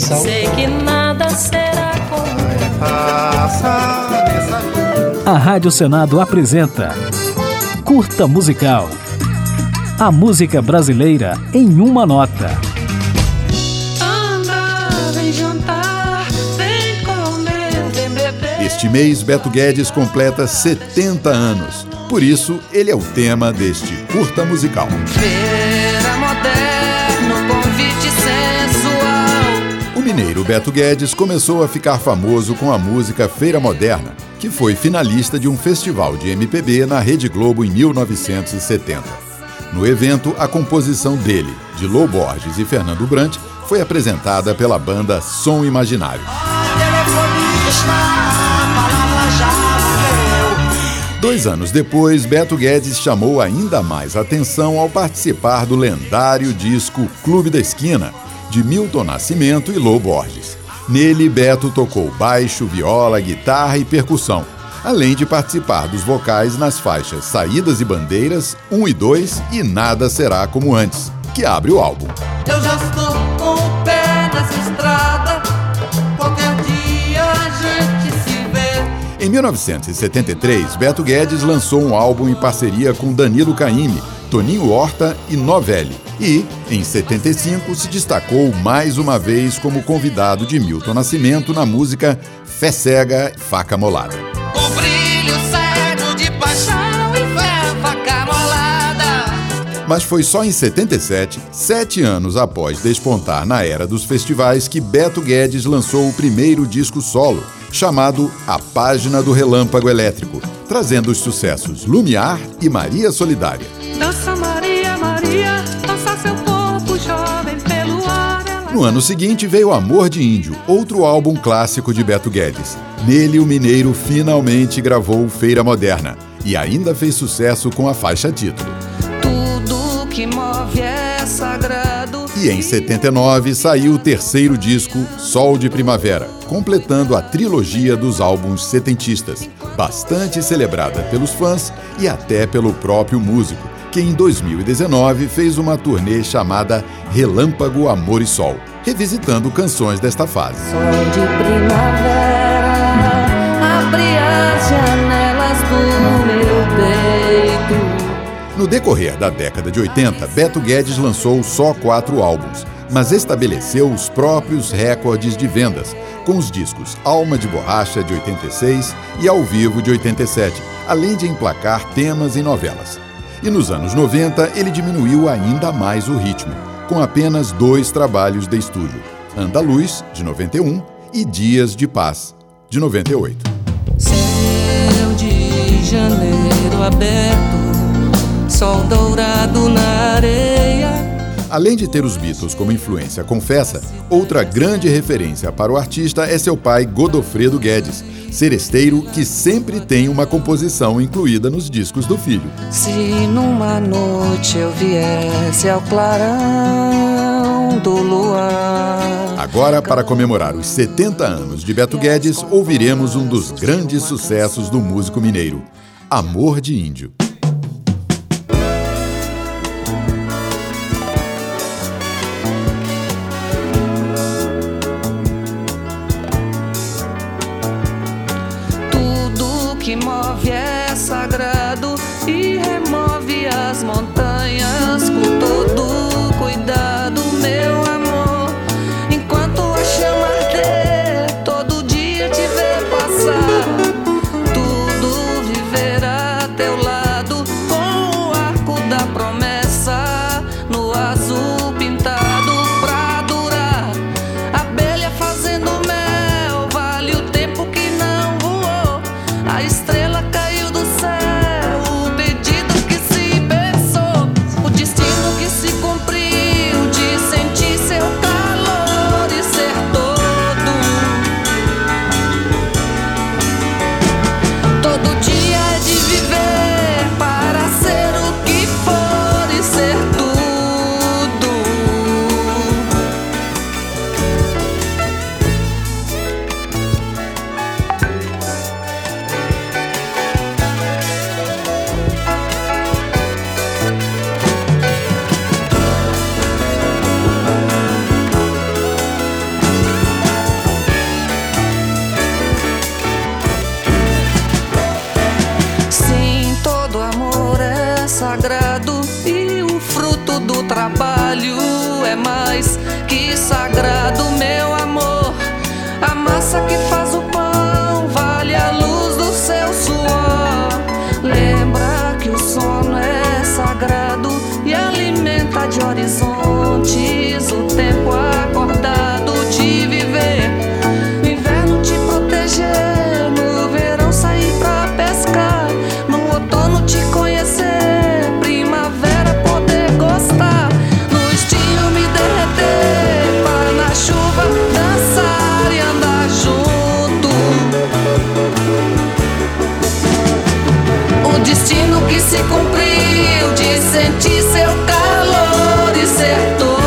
coração. Sei que nada será como A Rádio Senado apresenta Curta Musical. A música brasileira em uma nota. Anda, vem jantar, vem comer, vem beber. Este mês, Beto Guedes completa 70 anos. Por isso, ele é o tema deste Curta Musical. Feira moderno, convite sensual. O mineiro Beto Guedes começou a ficar famoso com a música Feira Moderna, que foi finalista de um festival de MPB na Rede Globo em 1970. No evento, a composição dele, de Lô Borges e Fernando Brant, foi apresentada pela banda Som Imaginário. 2 anos depois, Beto Guedes chamou ainda mais atenção ao participar do lendário disco Clube da Esquina, de Milton Nascimento e Lô Borges. Nele, Beto tocou baixo, viola, guitarra e percussão, além de participar dos vocais nas faixas Saídas e Bandeiras, 1 e 2 e Nada Será Como Antes, que abre o álbum. Eu já estou com o pé nessa estrada, qualquer dia a gente se vê. Em 1973, Beto Guedes lançou um álbum em parceria com Danilo Caymmi, Toninho Horta e Novelli. E, em 75, se destacou mais uma vez como convidado de Milton Nascimento na música Fé Cega e Faca Molada. O brilho cego de paixão e fé, faca molada. Mas foi só em 77, 7 anos após despontar na era dos festivais, que Beto Guedes lançou o primeiro disco solo, chamado A Página do Relâmpago Elétrico, trazendo os sucessos Lumiar e Maria Solidária. Dança Maria, Maria, dança seu corpo jovem pelo ar. No ano seguinte veio Amor de Índio, outro álbum clássico de Beto Guedes. Nele, o mineiro finalmente gravou Feira Moderna e ainda fez sucesso com a faixa título. Tudo que move é sagrado. E em 79 saiu o terceiro disco, Sol de Primavera, completando a trilogia dos álbuns setentistas, bastante celebrada pelos fãs e até pelo próprio músico, que em 2019 fez uma turnê chamada Relâmpago, Amor e Sol, revisitando canções desta fase. Sol de primavera, abre as janelas do meu peito. No decorrer da década de 80, Beto Guedes lançou só 4 álbuns, mas estabeleceu os próprios recordes de vendas, com os discos Alma de Borracha, de 86, e Ao Vivo, de 87, além de emplacar temas em novelas. E nos anos 90, ele diminuiu ainda mais o ritmo, com apenas 2 trabalhos de estúdio, Andaluz, de 91, e Dias de Paz, de 98. Céu de janeiro aberto, sol dourado na areia. Além de ter os Beatles como influência confessa, outra grande referência para o artista é seu pai Godofredo Guedes, seresteiro que sempre tem uma composição incluída nos discos do filho. Se numa noite eu viesse ao clarão do luar. Agora, para comemorar os 70 anos de Beto Guedes, ouviremos um dos grandes sucessos do músico mineiro, Amor de Índio. Que move é sagrado e remove as montanhas com todo cuidado, meu amor. Enquanto a chama arder, todo dia te ver passar, tudo viverá a teu lado com o arco da promessa no azul pintado pra durar. Abelha fazendo mel, vale o tempo que não voou. A estrela caiu do céu, o pedido que se pensou, o destino que se cumpriu, de sentir seu calor e ser todo. Todo dia é de viver para ser o que for e ser tudo. paz. Que sagrado, meu amor. A massa que faz o pão vale a luz do seu suor. Lembra que o sono é sagrado e alimenta de horizontes o tempo acordado de viver. No inverno te proteger, no verão sair pra pescar, no outono te conhecer, primavera poder gostar, no estio me derreter, para na chuva dançar e andar junto. O destino que se cumpriu de sentir seu calor e ser todo.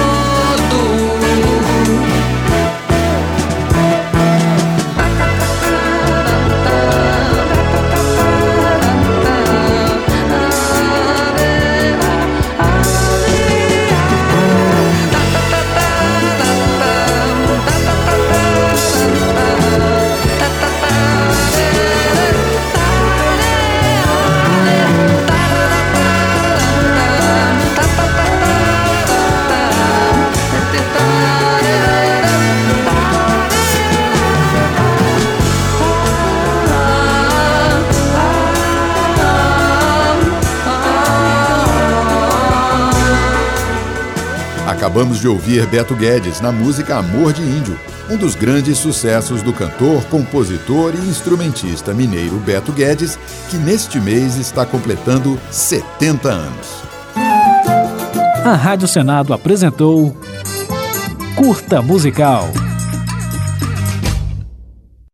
Acabamos de ouvir Beto Guedes na música Amor de Índio, um dos grandes sucessos do cantor, compositor e instrumentista mineiro Beto Guedes, que neste mês está completando 70 anos. A Rádio Senado apresentou Curta Musical.